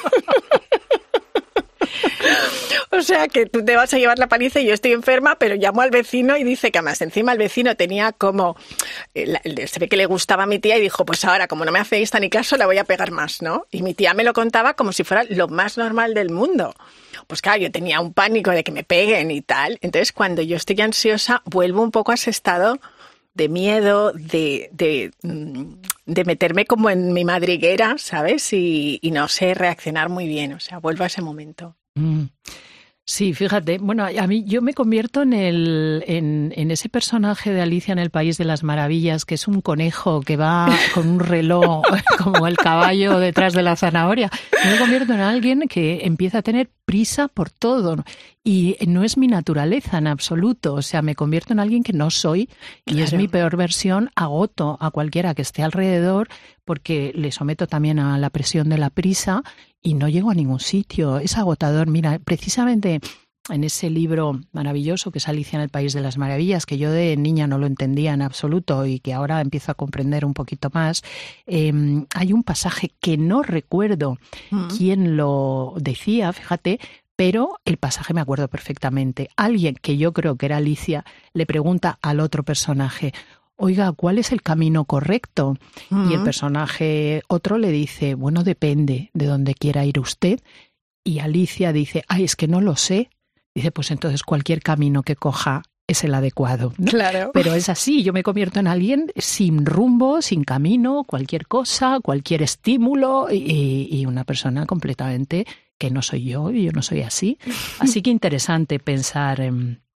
O sea, que tú te vas a llevar la paliza y yo estoy enferma, pero llamo al vecino y dice que además encima el vecino tenía como... se ve que le gustaba a mi tía y dijo, pues ahora, como no me hacéis ni caso, la voy a pegar más, ¿no? Y mi tía me lo contaba como si fuera lo más normal del mundo. Pues claro, yo tenía un pánico de que me peguen y tal. Entonces, cuando yo estoy ansiosa, vuelvo un poco a ese estado de miedo, de meterme como en mi madriguera, ¿sabes? Y no sé reaccionar muy bien. O sea, vuelvo a ese momento. Sí, fíjate, bueno, a mí yo me convierto en ese personaje de Alicia en el País de las Maravillas, que es un conejo que va con un reloj como el caballo detrás de la zanahoria. Yo me convierto en alguien que empieza a tener prisa por todo y no es mi naturaleza en absoluto. O sea, me convierto en alguien que no soy y claro, es mi peor versión. Agoto a cualquiera que esté alrededor porque le someto también a la presión de la prisa y no llego a ningún sitio. Es agotador. Mira, precisamente en ese libro maravilloso que es Alicia en el País de las Maravillas, que yo de niña no lo entendía en absoluto y que ahora empiezo a comprender un poquito más, hay un pasaje que no recuerdo quién lo decía, fíjate, pero el pasaje me acuerdo perfectamente. Alguien que yo creo que era Alicia le pregunta al otro personaje, oiga, ¿cuál es el camino correcto? Y el personaje otro le dice, bueno, depende de dónde quiera ir usted. Y Alicia dice, ay, es que no lo sé. Dice, pues entonces cualquier camino que coja es el adecuado, ¿no? Claro. Pero es así, yo me convierto en alguien sin rumbo, sin camino, cualquier cosa, cualquier estímulo y una persona completamente que no soy yo y yo no soy así. Así que interesante pensar en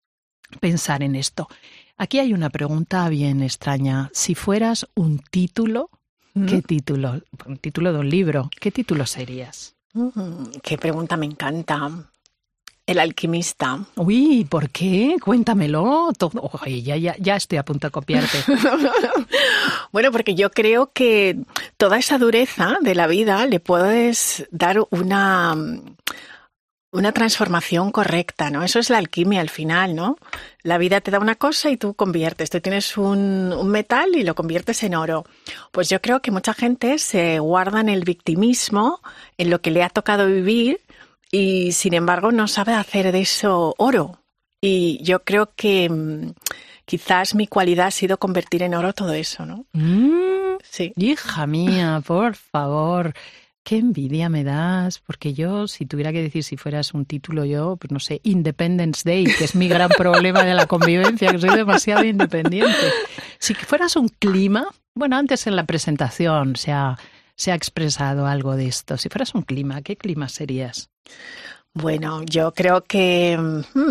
pensar en esto. Aquí hay una pregunta bien extraña. Si fueras un título, ¿qué título? Un título de un libro, ¿qué título serías? Qué pregunta, me encanta. El alquimista. Uy, ¿por qué? Cuéntamelo. Oye, ya estoy a punto de copiarte. Bueno, porque yo creo que toda esa dureza de la vida le puedes dar una transformación correcta, ¿no? Eso es la alquimia al final, ¿no? La vida te da una cosa y tú conviertes. Tú tienes un metal y lo conviertes en oro. Pues yo creo que mucha gente se guarda en el victimismo, en lo que le ha tocado vivir, y sin embargo no sabe hacer de eso oro. Y yo creo que quizás mi cualidad ha sido convertir en oro todo eso, ¿no? Sí. Hija mía, por favor, qué envidia me das, porque yo, si tuviera que decir si fueras un título, yo, pues no sé, Independence Day, que es mi gran problema de la convivencia, que soy demasiado independiente. Si fueras un clima, bueno, antes en la presentación se ha expresado algo de esto. Si fueras un clima, ¿qué clima serías? Bueno, yo creo que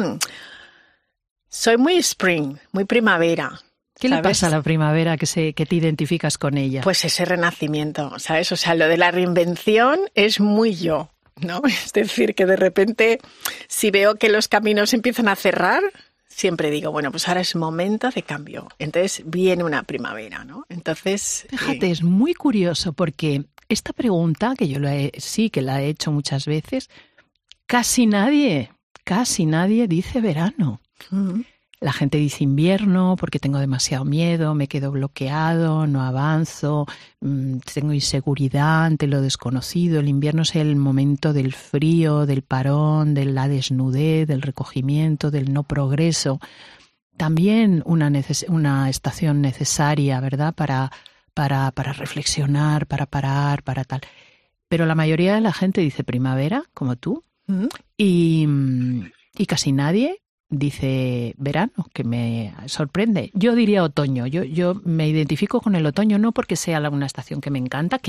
soy muy spring, muy primavera. ¿Qué le pasa a la primavera que te identificas con ella? Pues ese renacimiento, ¿sabes? O sea, lo de la reinvención es muy yo, ¿no? Es decir, que de repente, si veo que los caminos empiezan a cerrar, siempre digo, bueno, pues ahora es momento de cambio. Entonces viene una primavera, ¿no? Entonces... Fíjate, es muy curioso porque esta pregunta, que yo sí que la he hecho muchas veces, casi nadie dice verano. La gente dice invierno porque tengo demasiado miedo, me quedo bloqueado, no avanzo, tengo inseguridad ante lo desconocido. El invierno es el momento del frío, del parón, de la desnudez, del recogimiento, del no progreso. También una estación necesaria, ¿verdad? Para reflexionar, para parar, para tal. Pero la mayoría de la gente dice primavera, como tú, y casi nadie dice verano, que me sorprende. Yo diría otoño. Yo me identifico con el otoño no porque sea una estación que me encanta,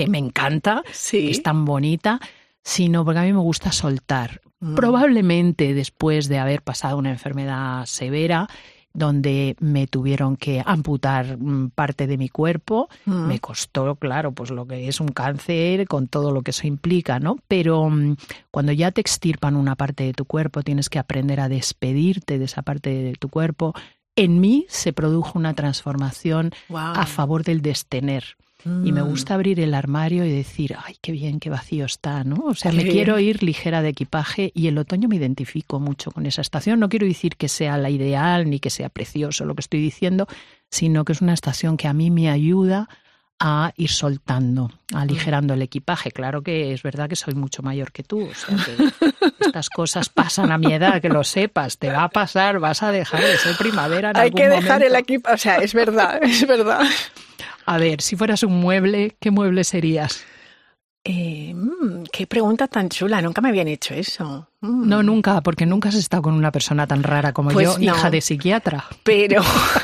sí, que es tan bonita, sino porque a mí me gusta soltar. Probablemente después de haber pasado una enfermedad severa, donde me tuvieron que amputar parte de mi cuerpo. Me costó, claro, pues lo que es un cáncer con todo lo que eso implica, ¿no? Pero cuando ya te extirpan una parte de tu cuerpo, tienes que aprender a despedirte de esa parte de tu cuerpo. En mí se produjo una transformación a favor del destener. Y me gusta abrir el armario y decir, ay, qué bien, qué vacío está, ¿no? O sea, quiero ir ligera de equipaje y el otoño me identifico mucho con esa estación. No quiero decir que sea la ideal ni que sea precioso lo que estoy diciendo, sino que es una estación que a mí me ayuda a ir soltando, aligerando el equipaje. Claro que es verdad que soy mucho mayor que tú, o sea que estas cosas pasan a mi edad, que lo sepas, te va a pasar, vas a dejar de ser primavera en algún momento. Hay que dejar el equipaje, o sea, es verdad, es verdad. A ver, si fueras un mueble, ¿qué mueble serías? Qué pregunta tan chula, nunca me habían hecho eso. No, nunca, porque nunca has estado con una persona tan rara como pues yo, no, hija de psiquiatra. Pero...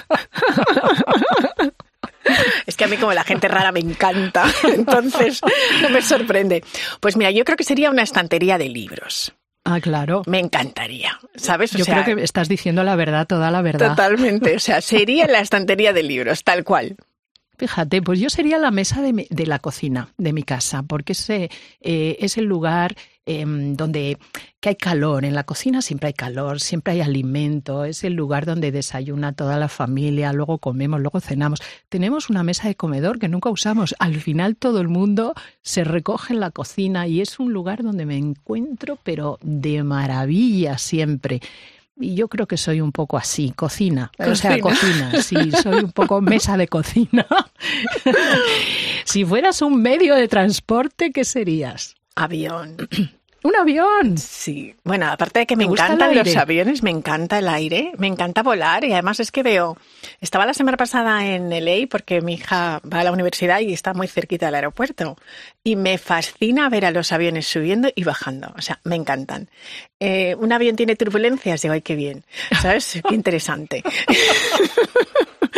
Es que a mí como la gente rara me encanta, entonces no me sorprende. Pues mira, yo creo que sería una estantería de libros. Ah, claro. Me encantaría, ¿sabes? Yo creo que estás diciendo la verdad, toda la verdad. Totalmente, o sea, sería la estantería de libros, tal cual. Fíjate, pues yo sería la mesa de la cocina de mi casa, porque es el lugar donde que hay calor. En la cocina siempre hay calor, siempre hay alimento, es el lugar donde desayuna toda la familia, luego comemos, luego cenamos. Tenemos una mesa de comedor que nunca usamos. Al final todo el mundo se recoge en la cocina y es un lugar donde me encuentro, pero de maravilla siempre. Y yo creo que soy un poco así, cocina, sí, soy un poco mesa de cocina. Si fueras un medio de transporte, ¿qué serías? Avión. ¿Un avión? Sí. Bueno, aparte de que me encantan los aviones, me encanta el aire, me encanta volar y además es que estaba la semana pasada en LA porque mi hija va a la universidad y está muy cerquita del aeropuerto y me fascina ver a los aviones subiendo y bajando, o sea, me encantan. Un avión tiene turbulencias, digo, ay, qué bien, ¿sabes? Qué interesante.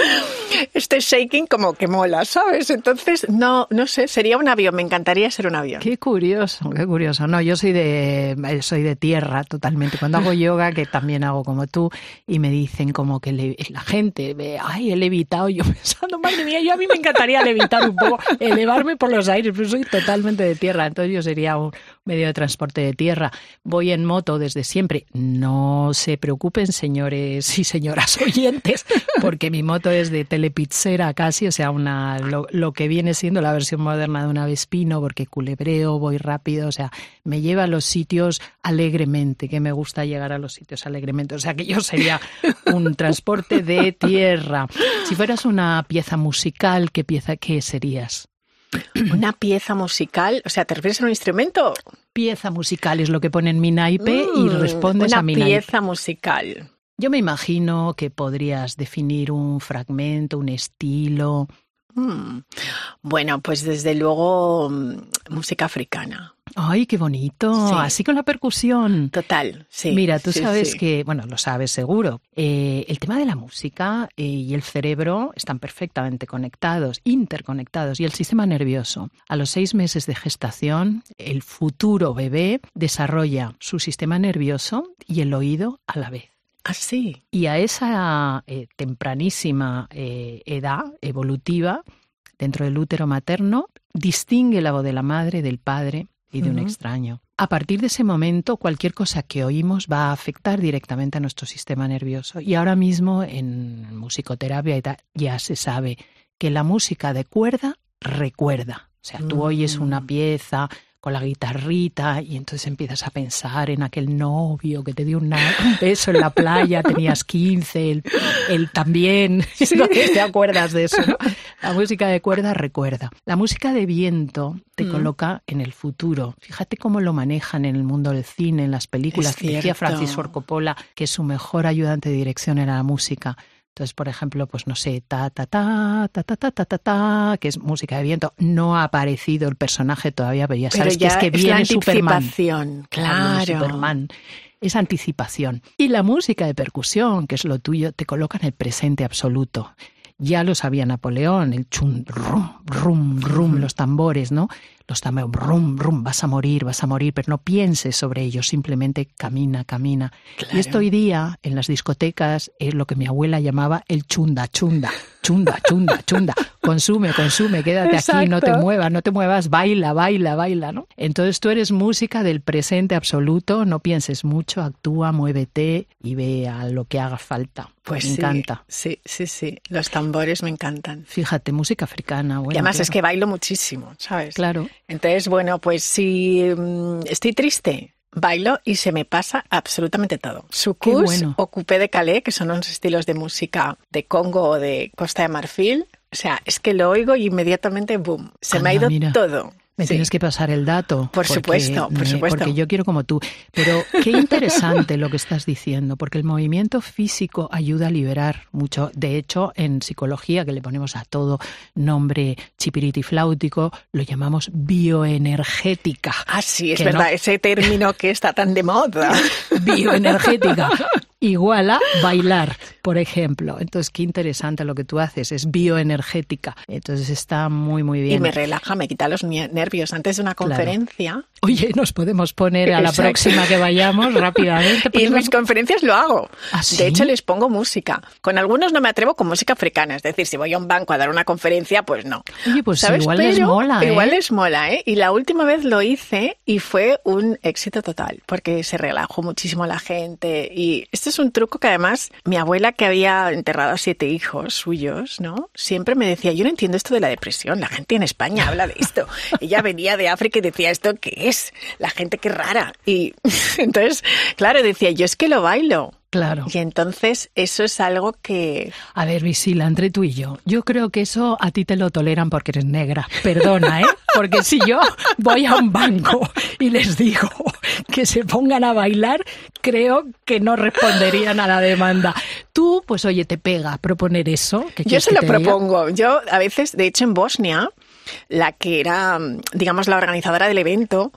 este shaking como que mola, ¿sabes? Entonces, no sé, sería un avión, me encantaría ser un avión. Qué curioso, qué curioso. No, yo soy de tierra totalmente. Cuando hago yoga, que también hago como tú, y me dicen como que la gente ve, ay, he levitado, yo pensando, madre mía, a mí me encantaría levitar un poco, elevarme por los aires, pero soy totalmente de tierra, entonces yo sería un medio de transporte de tierra. Voy en moto desde siempre. No se preocupen, señores y señoras oyentes, porque mi moto es de telepizzera casi, o sea, lo que viene siendo la versión moderna de una Vespino, porque culebreo, voy rápido, o sea, me lleva a los sitios alegremente, que me gusta llegar a los sitios alegremente. O sea, que yo sería un transporte de tierra. Si fueras una pieza musical, ¿qué serías? Una pieza musical, o sea, ¿te refieres a un instrumento? Pieza musical es lo que pone en mi naipe y respondes a mi naipe. Una pieza musical. Yo me imagino que podrías definir un fragmento, un estilo. Bueno, pues desde luego música africana. ¡Ay, qué bonito! Sí. Así con la percusión. Total, sí. Mira, tú sabes que, bueno, lo sabes seguro, el tema de la música y el cerebro están perfectamente conectados, interconectados, y el sistema nervioso. A los 6 meses de gestación, el futuro bebé desarrolla su sistema nervioso y el oído a la vez. ¿Ah, sí? Y a esa tempranísima edad evolutiva, dentro del útero materno, distingue la voz de la madre, del padre y de un extraño. A partir de ese momento, cualquier cosa que oímos va a afectar directamente a nuestro sistema nervioso. Y ahora mismo en musicoterapia ya se sabe que la música de cuerda recuerda. O sea, tú oyes una pieza con la guitarrita y entonces empiezas a pensar en aquel novio que te dio un beso en la playa, tenías 15, él también, ¿sí? Te acuerdas de eso, ¿no? La música de cuerda recuerda. La música de viento te coloca en el futuro. Fíjate cómo lo manejan en el mundo del cine, en las películas. Decía Francis Ford Coppola que su mejor ayudante de dirección era la música. Entonces, por ejemplo, pues no sé, ta, ta, ta, ta, ta, ta, ta, ta, ta, que es música de viento. No ha aparecido el personaje todavía, pero ya sabes que es que viene Superman. Claro. Superman. Es anticipación. Y la música de percusión, que es lo tuyo, te coloca en el presente absoluto. Ya lo sabía Napoleón, el chum, rum, rum, rum, los tambores, ¿no? Los tambores, rum, rum, vas a morir, pero no pienses sobre ello, simplemente camina. Claro. Y esto hoy día, en las discotecas, es lo que mi abuela llamaba el chunda. Consume, quédate Exacto. aquí, no te muevas, baila, ¿no? Entonces tú eres música del presente absoluto, no pienses mucho, actúa, muévete y ve a lo que haga falta. Pues me encanta. Sí. Los tambores me encantan. Fíjate, música africana. Bueno, y además claro. Es que bailo muchísimo, ¿sabes? Claro. Entonces, bueno, pues si estoy triste, bailo y se me pasa absolutamente todo. Soukous o coupé de Calais, que son unos estilos de música de Congo o de Costa de Marfil. O sea, es que lo oigo y inmediatamente, boom, se me ha ido todo. Me tienes que pasar el dato. Por supuesto. Porque yo quiero como tú. Pero qué interesante lo que estás diciendo, porque el movimiento físico ayuda a liberar mucho. De hecho, en psicología, que le ponemos a todo nombre chipiritifláutico, lo llamamos bioenergética. Ah, sí, es verdad, ese término que está tan de moda. Bioenergética. Igual a bailar, por ejemplo. Entonces, qué interesante lo que tú haces, es bioenergética. Entonces está muy, muy bien. Y me relaja, me quita los nervios antes de una conferencia. Claro. Oye, nos podemos poner a la próxima que vayamos rápidamente. Y en mis conferencias lo hago. ¿Ah, sí? De hecho, les pongo música. Con algunos no me atrevo con música africana. Es decir, si voy a un banco a dar una conferencia, pues no. Oye, pues ¿sabes? igual les mola, ¿eh? Igual les mola, ¿eh? Y la última vez lo hice y fue un éxito total, porque se relajó muchísimo la gente. Y esto es un truco que además mi abuela, que había enterrado a 7 hijos suyos, ¿no? Siempre me decía, yo no entiendo esto de la depresión, la gente en España habla de esto. Ella venía de África y decía, ¿esto qué es? La gente qué rara. Y entonces, claro, decía, yo es que lo bailo. Claro. Y entonces eso es algo que... A ver, Visila, entre tú y yo creo que eso a ti te lo toleran porque eres negra. Perdona, ¿eh? Porque si yo voy a un banco y les digo que se pongan a bailar, creo que no responderían a la demanda. Tú, pues oye, te pega proponer eso. Yo se lo propongo. Yo a veces, de hecho en Bosnia, la que era, digamos, la organizadora del evento,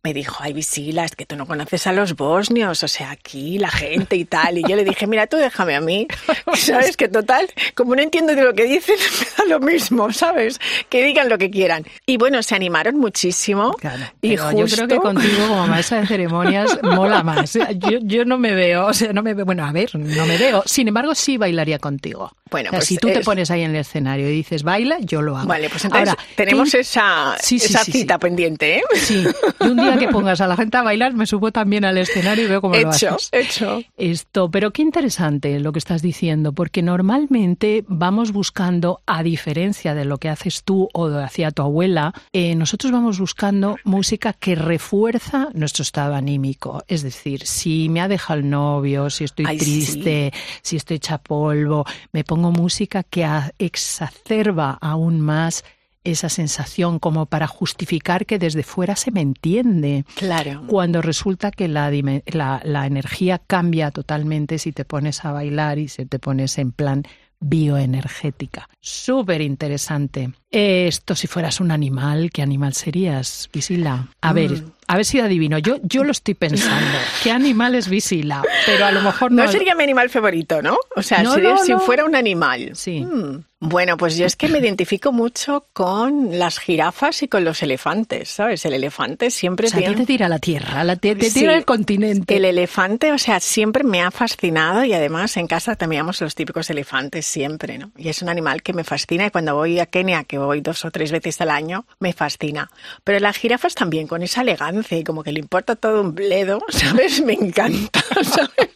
me dijo, ay, Visila, es que tú no conoces a los bosnios, o sea, aquí la gente y tal. Y yo le dije, mira, tú déjame a mí, ¿sabes? Que total, como no entiendo de lo que dicen, me da lo mismo, ¿sabes? Que digan lo que quieran. Y bueno, se animaron muchísimo. Claro, y justo... Yo creo que contigo, como maestra de ceremonias, mola más. Yo no me veo, o sea, no me veo, bueno, a ver, no me veo. Sin embargo, sí bailaría contigo. Bueno, o sea, pues si tú te pones ahí en el escenario y dices, baila, yo lo hago. Vale, pues entonces ahora, tenemos esa cita pendiente, ¿eh? Sí, y un día que pongas a la gente a bailar, me subo también al escenario y veo cómo lo haces. Hecho. Pero qué interesante lo que estás diciendo, porque normalmente vamos buscando, a diferencia de lo que haces tú o de hacía tu abuela, nosotros vamos buscando música que refuerza nuestro estado anímico. Es decir, si me ha dejado el novio, si estoy triste, si estoy hecha polvo, me pongo música que exacerba aún más esa sensación, como para justificar que desde fuera se me entiende. Claro. Cuando resulta que la energía cambia totalmente si te pones a bailar y si te pones en plan bioenergética. Súper interesante. Esto, si fueras un animal, ¿qué animal serías, Visila? A ver si adivino. Yo lo estoy pensando. ¿Qué animal es Visila? Pero a lo mejor no... No sería mi animal favorito, ¿no? O sea, si fuera un animal. Sí. Bueno, pues yo es que me identifico mucho con las jirafas y con los elefantes, ¿sabes? El elefante siempre tiene... O sea, te tira a la tierra, te tira al continente. El elefante, o sea, siempre me ha fascinado y además en casa teníamos los típicos elefantes siempre, ¿no? Y es un animal que me fascina y cuando voy a Kenia, que voy 2 o 3 veces al año, me fascina. Pero las jirafas también, con esa elegancia y como que le importa todo un bledo, ¿sabes? Me encanta, ¿sabes?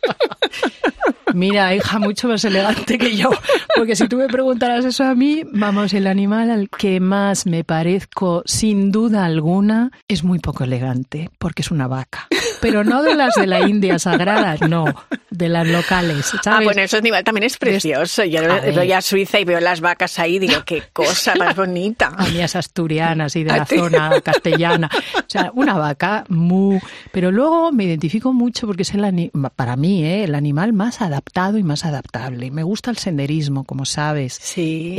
Mira, hija, mucho más elegante que yo, porque si tú me preguntaras eso a mí, vamos, el animal al que más me parezco, sin duda alguna, es muy poco elegante, porque es una vaca. Pero no de las de la India sagradas, no, de las locales, ¿sabes? Ah, bueno, eso también es precioso. Yo voy a Suiza y veo las vacas ahí y digo, qué cosa más bonita. A mí es asturianas y de la zona castellana. O sea, una vaca muy... Pero luego me identifico mucho porque es para mí, el animal más adaptado y más adaptable. Me gusta el senderismo, como sabes. Sí.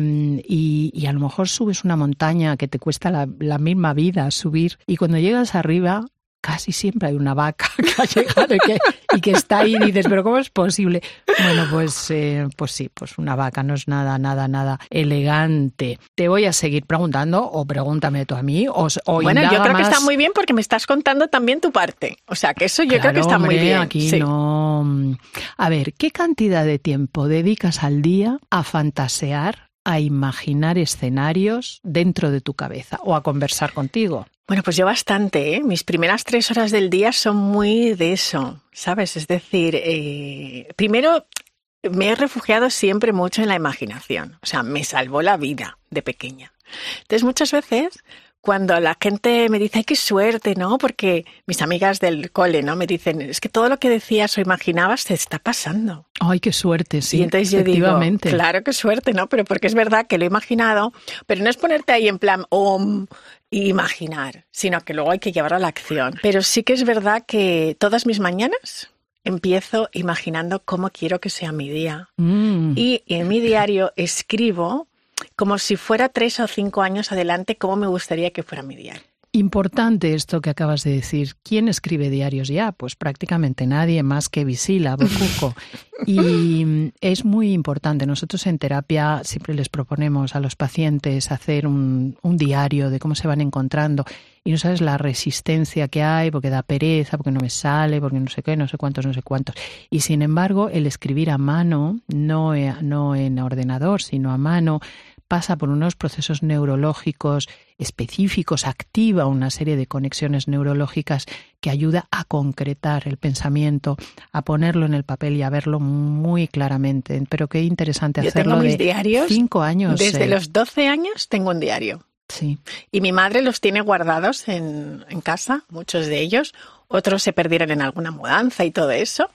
Y a lo mejor subes una montaña que te cuesta la misma vida subir y cuando llegas arriba... Casi siempre hay una vaca que ha llegado y que está ahí y dices, ¿pero cómo es posible? Bueno, pues sí, pues una vaca no es nada elegante. Te voy a seguir preguntando o pregúntame tú a mí o bueno, yo creo más. Que está muy bien porque me estás contando también tu parte. O sea, que eso yo creo que está muy bien. Aquí sí. No. A ver, ¿qué cantidad de tiempo dedicas al día a fantasear, a imaginar escenarios dentro de tu cabeza o a conversar contigo? Bueno, pues yo bastante, ¿eh? Mis primeras 3 horas del día son muy de eso, ¿sabes? Es decir, primero me he refugiado siempre mucho en la imaginación. O sea, me salvó la vida de pequeña. Entonces, muchas veces, cuando la gente me dice, ¡ay, qué suerte!, ¿no? Porque mis amigas del cole, ¿no? Me dicen, es que todo lo que decías o imaginabas te está pasando. ¡Ay, qué suerte! Sí, y entonces yo digo, claro, qué suerte, ¿no? Pero porque es verdad que lo he imaginado, pero no es ponerte ahí en plan, y imaginar, sino que luego hay que llevarlo a la acción. Pero sí que es verdad que todas mis mañanas empiezo imaginando cómo quiero que sea mi día. Y en mi diario escribo como si fuera 3 o 5 años adelante cómo me gustaría que fuera mi diario. Importante esto que acabas de decir. ¿Quién escribe diarios ya? Pues prácticamente nadie más que Visila Bocuco. Y es muy importante. Nosotros en terapia siempre les proponemos a los pacientes hacer un diario de cómo se van encontrando. Y no sabes la resistencia que hay, porque da pereza, porque no me sale, porque no sé qué, no sé cuántos. Y sin embargo, el escribir a mano, no en ordenador, sino a mano, pasa por unos procesos neurológicos específicos, activa una serie de conexiones neurológicas que ayuda a concretar el pensamiento, a ponerlo en el papel y a verlo muy claramente. Pero qué interesante hacerlo. Yo tengo mis diarios 5 años. Desde los 12 años tengo un diario. Sí. Y mi madre los tiene guardados en casa, muchos de ellos. Otros se perdieron en alguna mudanza y todo eso,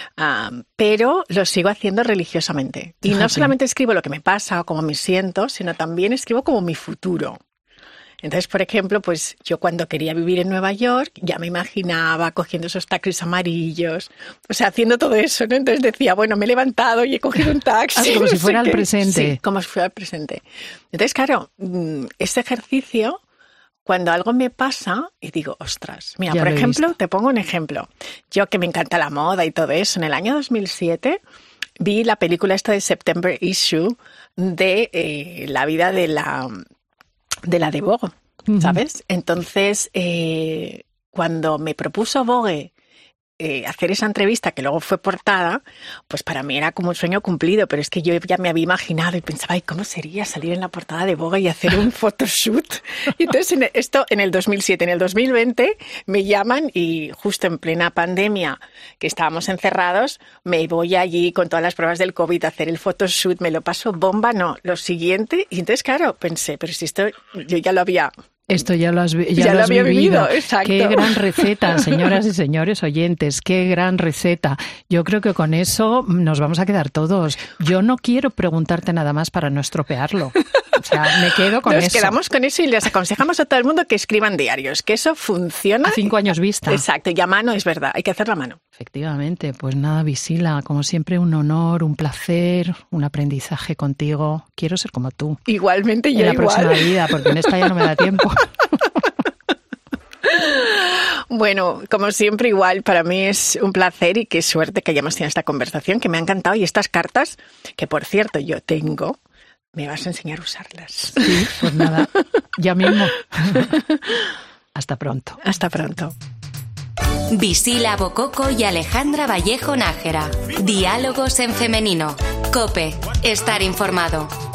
pero lo sigo haciendo religiosamente. Y no solamente escribo lo que me pasa o cómo me siento, sino también escribo como mi futuro. Entonces, por ejemplo, pues yo cuando quería vivir en Nueva York ya me imaginaba cogiendo esos taxis amarillos, o sea, haciendo todo eso, ¿no? Entonces decía, bueno, me he levantado y he cogido un taxi. Como si fuera el presente. Sí, como si fuera el presente. Entonces, claro, este ejercicio cuando algo me pasa y digo, ostras, mira, Ya por lo he ejemplo, visto. te pongo un ejemplo. Yo que me encanta la moda y todo eso, en el año 2007 vi la película esta de September Issue de la vida de la de Vogue, ¿sabes? Entonces, cuando me propuso Vogue hacer esa entrevista, que luego fue portada, pues para mí era como un sueño cumplido, pero es que yo ya me había imaginado y pensaba, ay, ¿cómo sería salir en la portada de Vogue y hacer un photoshoot? Y entonces esto en el 2007, en el 2020 me llaman y justo en plena pandemia, que estábamos encerrados, me voy allí con todas las pruebas del COVID a hacer el photoshoot, me lo paso bomba, no, lo siguiente, y entonces claro, pensé, pero si esto yo ya lo había... Esto ya lo has había vivido, exacto. Qué gran receta, señoras y señores oyentes, qué gran receta. Yo creo que con eso nos vamos a quedar todos. Yo no quiero preguntarte nada más para no estropearlo. O sea, me quedo con eso. Nos quedamos con eso y les aconsejamos a todo el mundo que escriban diarios, que eso funciona. A 5 años vista. Exacto, y a mano es verdad, hay que hacerlo a mano. Efectivamente, pues nada, Visila, como siempre un honor, un placer, un aprendizaje contigo. Quiero ser como tú. Igualmente, yo en la igual. próxima vida, porque en esta ya no me da tiempo. Bueno, como siempre, igual, para mí es un placer y qué suerte que hayamos tenido esta conversación, que me ha encantado. Y estas cartas, que por cierto yo tengo, me vas a enseñar a usarlas. Sí, pues nada, ya mismo. Hasta pronto. Hasta pronto. Visila Bococo y Alejandra Vallejo Nájera. Diálogos en femenino. COPE. Estar informado.